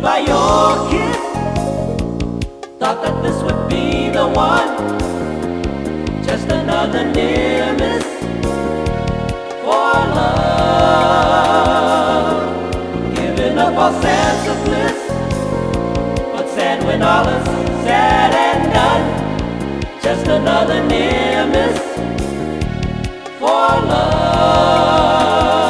by your kiss. Thought that this would be the one. Just another near miss for love. Giving up all sense of bliss, but sad when all is said and done. Just another near miss for love.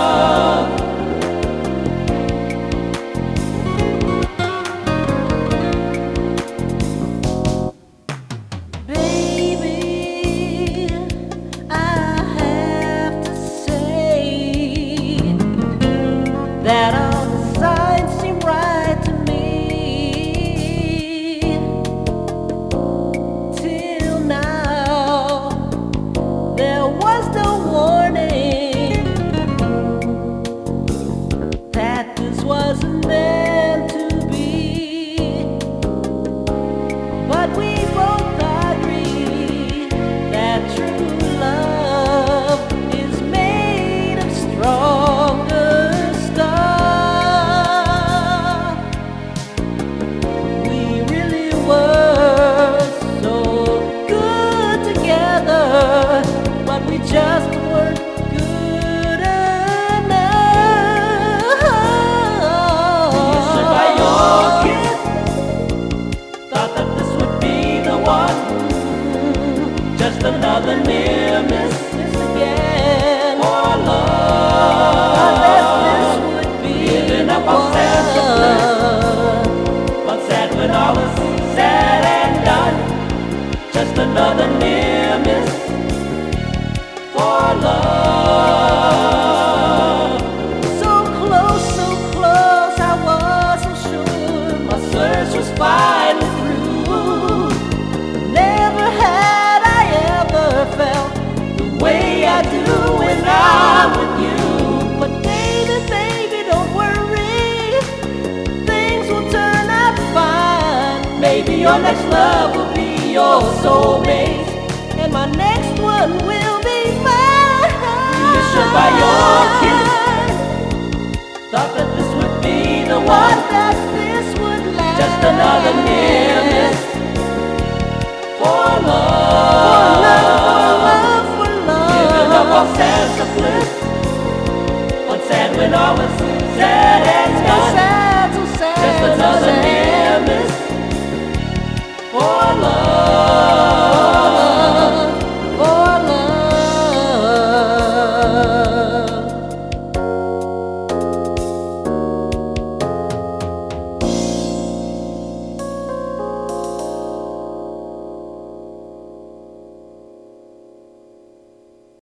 That all the signs seem right to me. Till now, there was no warning that this wasn't meant to be. But we both agree that true love is made of stronger. But we just weren't good enough. Reassured by your kiss, thought that this would be the one. Just another near miss Again for love. This would be giving up on sense of bliss, but sad when all is said and done. Just another near miss for love. So close, I wasn't sure. My search was finally through. Never had I ever felt the way I do when I'm with you. But baby, don't worry, things will turn out fine. Maybe your next love will be your soulmate, and my next one will be mine. Reassured by your kiss, thought that this would be the one. That this would last. Just another near miss